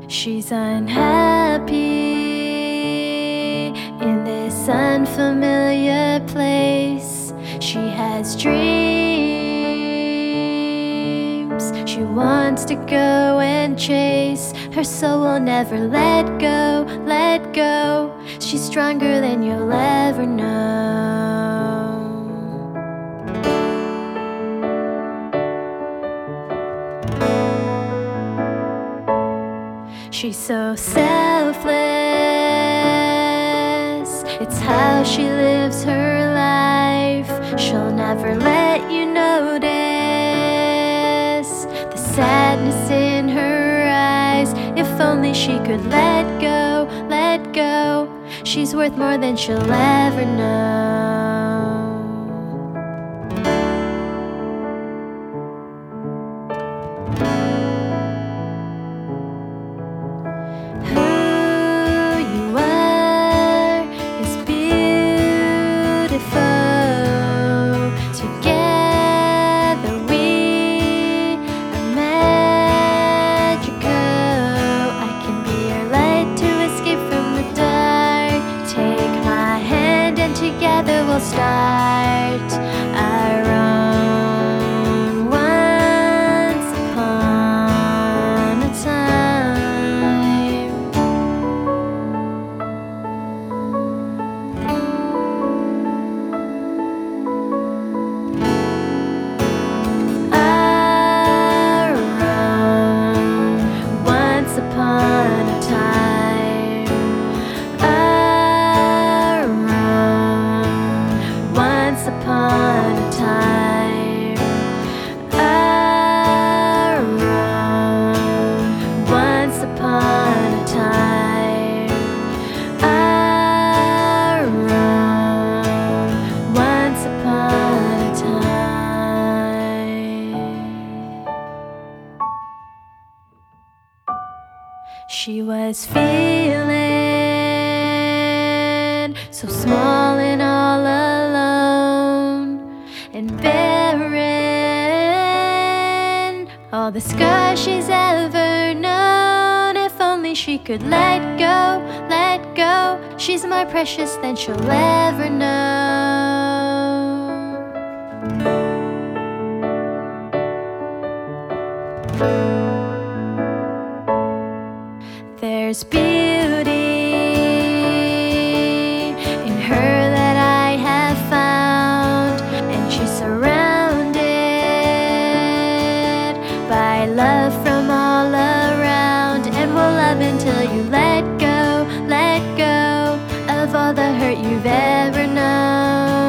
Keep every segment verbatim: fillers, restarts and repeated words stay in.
She's unhappy in this unfamiliar place. She has dreams she wants to go and chase. Her soul will never let go, let go. She's stronger than you'll ever know. She's so selfless, it's how she lives her life. She'll never let you notice the sadness in her eyes. If only she could let go, let go. She's worth more than she'll ever know. Together we'll start our own once upon a time. Our own once upon a time. Once upon a time, our own. Once upon a time, our own. Once upon a time. She was feeling so small and all alone and barren, all the scars she's ever known. If only she could let go, let go. She's more precious than she'll ever know. There's beauty in her that I have found, and she's surrounded by love from all around. And we'll love until you let go, let go of all the hurt you've ever known.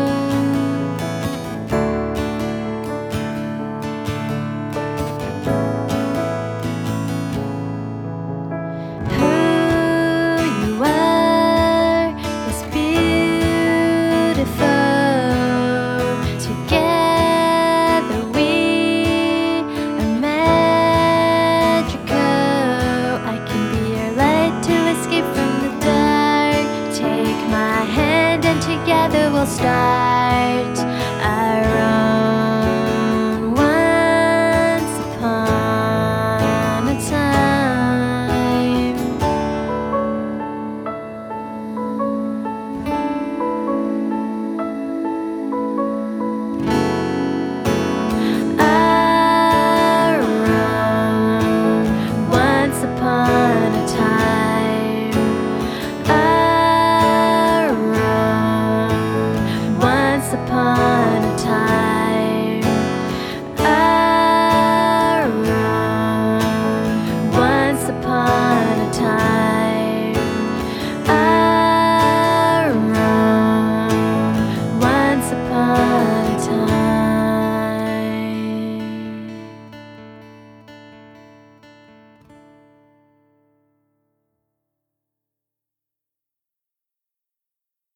Together we'll start our own once upon a time. Our own once upon a time. Once upon a time, our own. Once upon a time, our own. Once upon